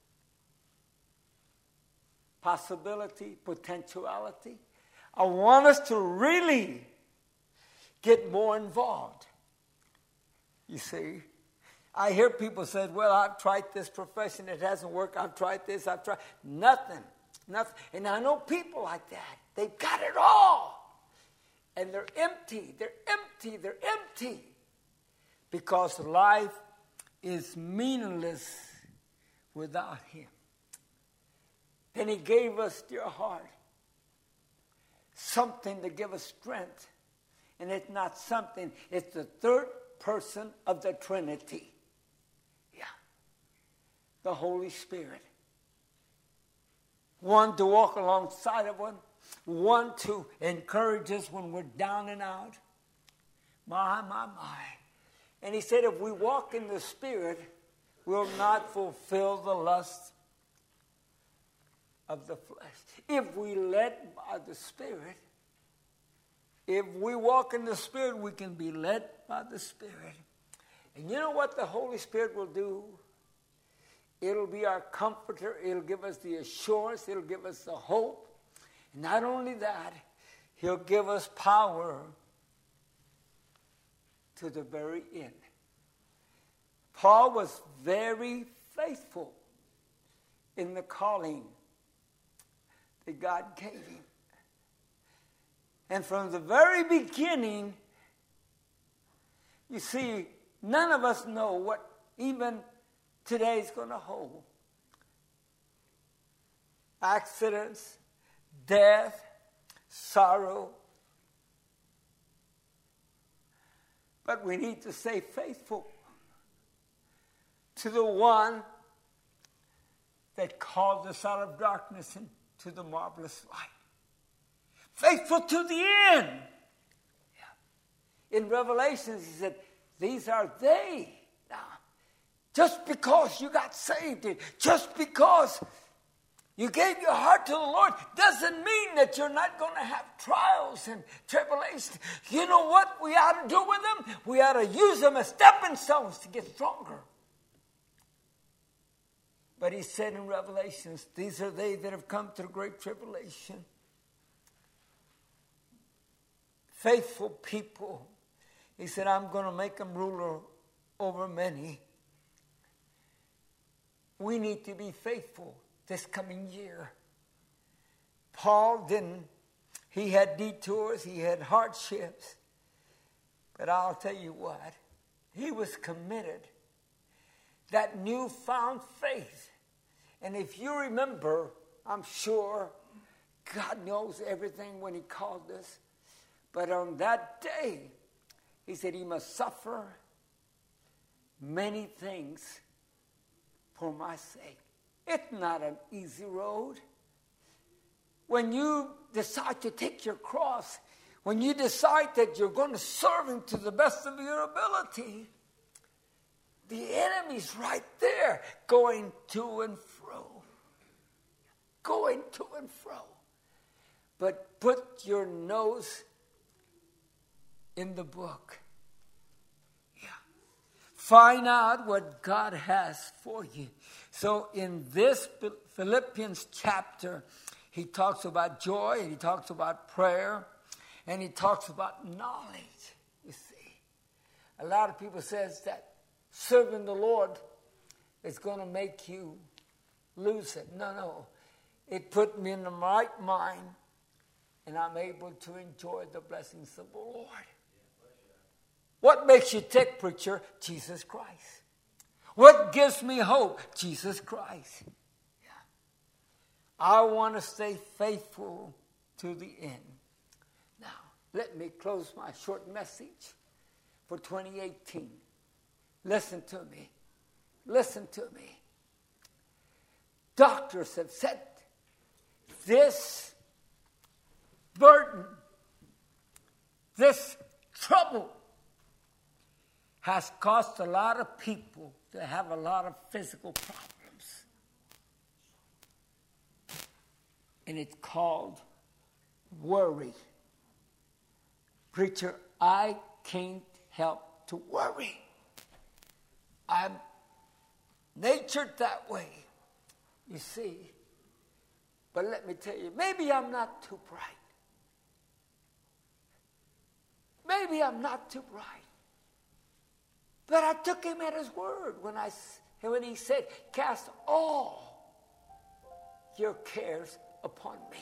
possibility, potentiality. I want us to really get more involved. You see, I hear people say, well, I've tried this profession, it hasn't worked. I've tried this, I've tried nothing. Nothing. And I know people like that. They've got it all. And they're empty. They're empty. They're empty. Because life is meaningless without him. Then he gave us, dear heart, something to give us strength. And it's not something, it's the third person of the Trinity. Yeah. The Holy Spirit. One to walk alongside of one. One to encourage us when we're down and out. My, my, my. And he said if we walk in the Spirit, we'll not fulfill the lust of the flesh. If we led by the Spirit, if we walk in the Spirit, we can be led by the Spirit. And you know what the Holy Spirit will do? It'll be our comforter. It'll give us the assurance. It'll give us the hope. And not only that, he'll give us power to the very end. Paul was very faithful in the calling that God gave him. And from the very beginning, you see, none of us know what even today's going to hold. Accidents, death, sorrow. But we need to stay faithful to the one that called us out of darkness into the marvelous light. Faithful to the end. Yeah. In Revelations, he said, these are they. Now, just because you got saved, just because you gave your heart to the Lord, doesn't mean that you're not going to have trials and tribulations. You know what we ought to do with them? We ought to use them as stepping stones to get stronger. But he said in Revelations, these are they that have come through great tribulation. Faithful people. He said, I'm going to make them ruler over many. We need to be faithful this coming year. Paul didn't. He had detours. He had hardships. But I'll tell you what. He was committed. That newfound faith. And if you remember, I'm sure God knows everything when he called us. But on that day, he said he must suffer many things for my sake. It's not an easy road. When you decide to take your cross, when you decide that you're going to serve him to the best of your ability, the enemy's right there going to and fro. Going to and fro. But put your nose in the book. Yeah. Find out what God has for you. So in this Philippians chapter, he talks about joy, and he talks about prayer, and he talks about knowledge, you see. A lot of people says that serving the Lord is going to make you lose it. No, no. It put me in the right mind, and I'm able to enjoy the blessings of the Lord. What makes you tick, preacher? Jesus Christ. What gives me hope? Jesus Christ. Yeah. I want to stay faithful to the end. Now, let me close my short message for twenty eighteen. Listen to me. Listen to me. Doctors have said this burden, this trouble, has caused a lot of people to have a lot of physical problems. And it's called worry. Preacher, I can't help to worry. I'm natured that way, you see. But let me tell you, maybe I'm not too bright. Maybe I'm not too bright. But I took him at his word when I when he said, cast all your cares upon me.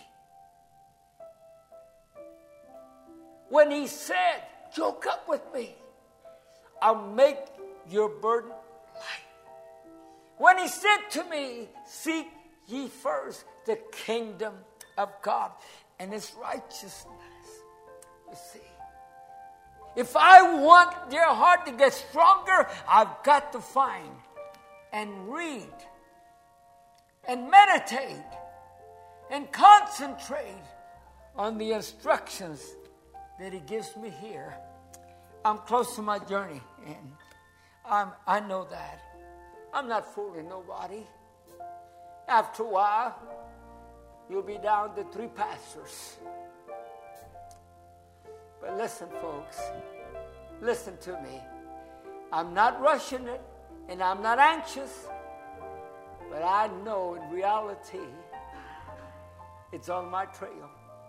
When he said, joke up with me, I'll make your burden light. When he said to me, seek ye first the kingdom of God and his righteousness. You see, if I want your heart to get stronger, I've got to find and read and meditate and concentrate on the instructions that he gives me here. I'm close to my journey, and I'm, I know that. I'm not fooling nobody. After a while, you'll be down to three pastors. But listen, folks, listen to me. I'm not rushing it, and I'm not anxious, but I know in reality, it's on my trail.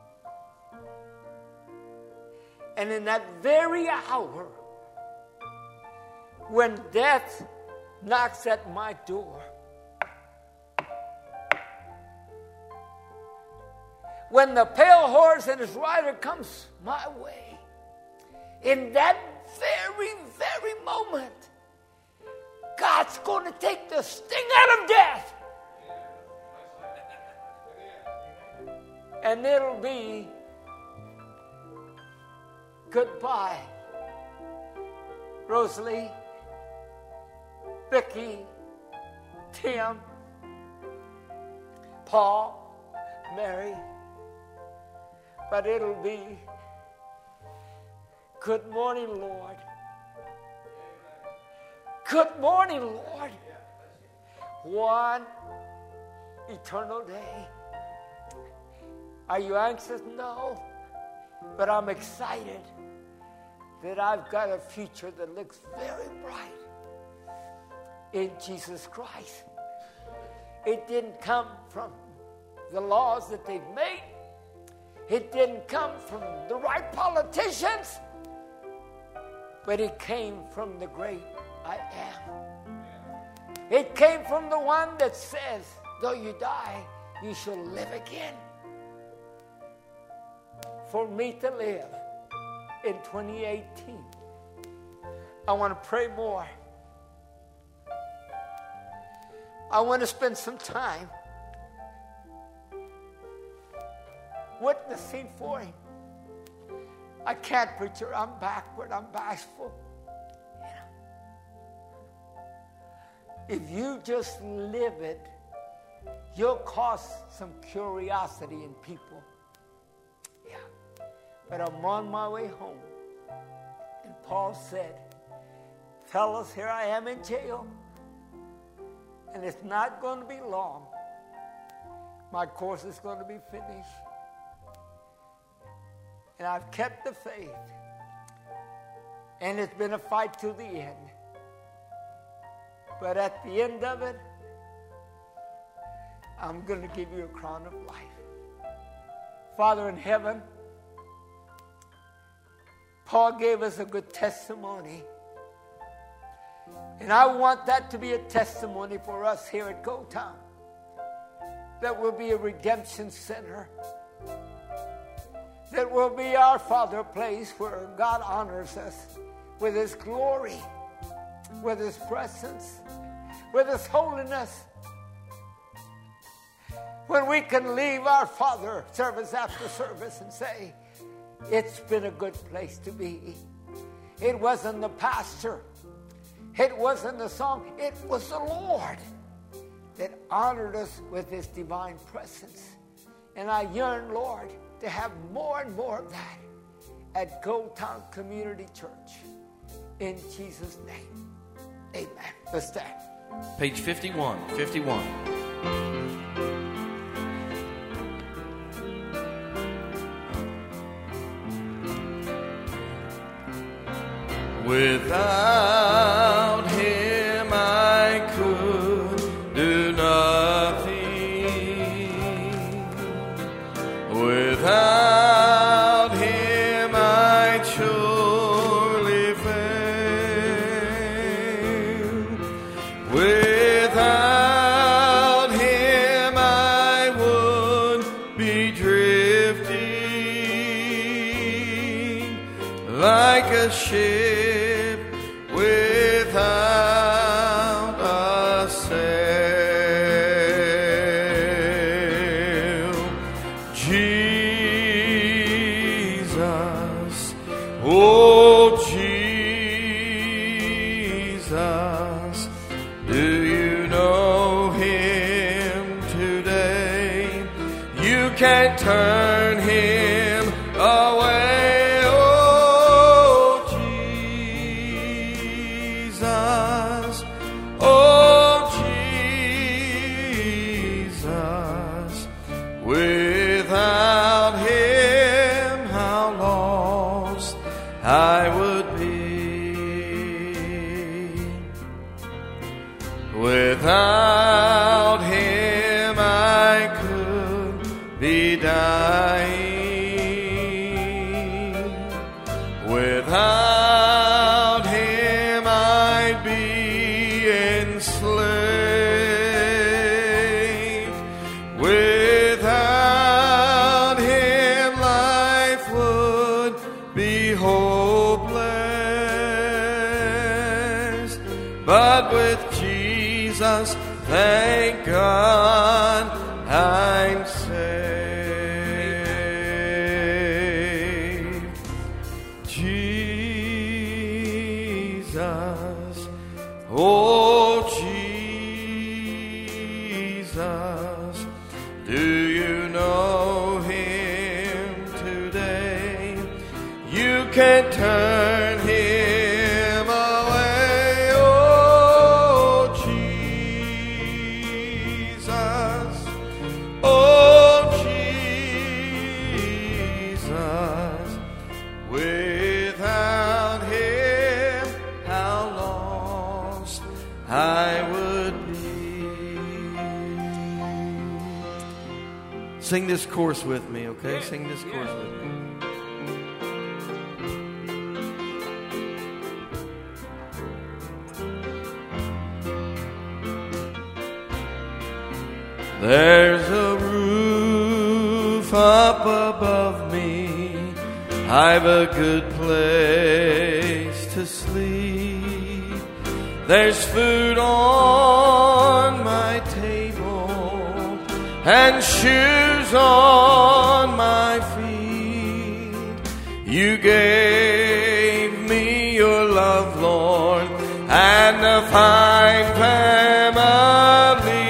And in that very hour, when death knocks at my door, when the pale horse and his rider comes my way, in that very, very moment, God's going to take the sting out of death. And it'll be goodbye, Rosalie, Vicky, Tim, Paul, Mary. But it'll be, good morning, Lord. Good morning, Lord. One eternal day. Are you anxious? No. But I'm excited that I've got a future that looks very bright in Jesus Christ. It didn't come from the laws that they've made. It didn't come from the right politicians, but it came from the great I am. It came from the one that says, though you die, you shall live again. For me to live in twenty eighteen, I want to pray more. I want to spend some time witnessing for him. I can't, preacher. I'm backward. I'm bashful. If you just live it, you'll cause some curiosity in people. Yeah. But I'm on my way home. And Paul said, fellas, here I am in jail. And it's not going to be long. My course is going to be finished. And I've kept the faith. And it's been a fight to the end. But at the end of it, I'm going to give you a crown of life. Father in heaven, Paul gave us a good testimony. And I want that to be a testimony for us here at Go Town. That will be a redemption center. That will be our Father, a place where God honors us with His glory, with His presence, with His holiness. When we can leave our Father service after service and say, it's been a good place to be. It wasn't the pastor. It wasn't the song. It was the Lord that honored us with His divine presence. And I yearn, Lord, to have more and more of that at Go Town Community Church. In Jesus' name, amen. Let's stand. Page fifty-one, fifty-one. Without Him I could do nothing. Without Him I'd surely fail. Without Him I would be drifting like a ship without a sail. Jesus, oh Jesus, do you know Him today? You can't turn Him away. I would be. Without Him I could be dying. Without Him I'd be enslaved. Without Him life would be hopeless, but with Jesus, thank God, I'm saved. Jesus, oh Jesus, do you know Him today? You can't turn Him away, oh Jesus, oh Jesus. Without Him, how lost I would be. Sing this chorus with me, okay? Sing this chorus with me. There's a roof up above me, I've a good place to sleep. There's food on my table and shoes on my feet. You gave me your love, Lord, and a fine family.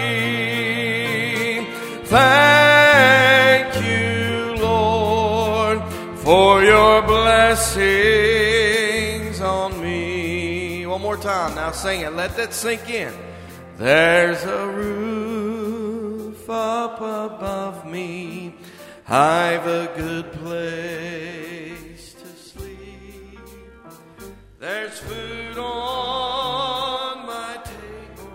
Thank you, Lord, for your blessings on me. One more time. Now sing it. Let that sink in. There's a roof up above me. I've a good place to sleep. There's food on my table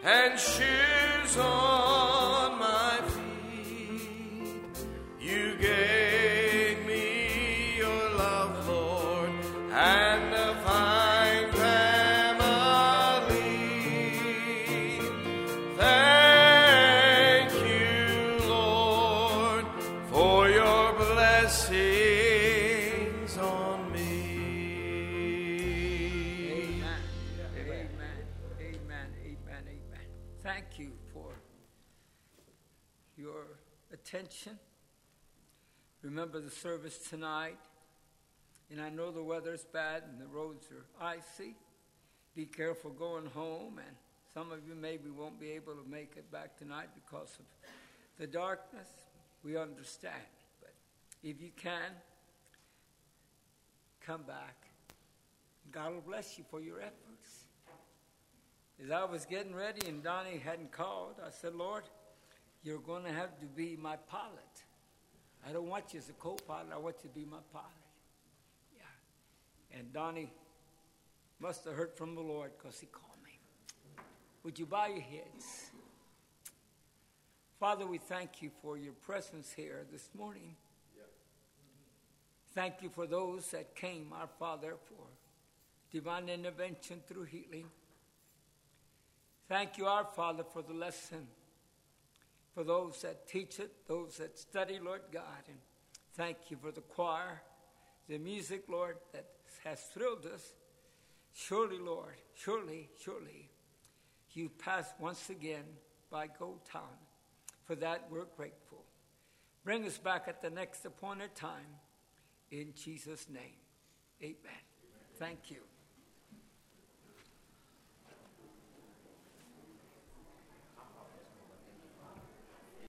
and shoes on my feet. You gave me your love, Lord, and a fine family. Thank you, Lord, for your blessings on me. Amen. Amen. Amen. Amen. Amen. Thank you for your attention. Remember the service tonight. And I know the weather's bad and the roads are icy. Be careful going home. And some of you maybe won't be able to make it back tonight because of the darkness. We understand. But if you can, come back. God will bless you for your efforts. As I was getting ready and Donnie hadn't called, I said, Lord, you're going to have to be my pilot. I don't want you as a co-pilot. I want you to be my pilot. Yeah. And Donnie must have heard from the Lord because he called me. Would you bow your heads? Father, we thank you for your presence here this morning. Thank you for those that came, our Father, for divine intervention through healing. Thank you, our Father, for the lesson, for those that teach it, those that study, Lord God. And thank you for the choir, the music, Lord, that has thrilled us. Surely, Lord, surely, surely, you pass once again by Gold Town. For that, we're grateful. Bring us back at the next appointed time. In Jesus' name, amen. Thank you.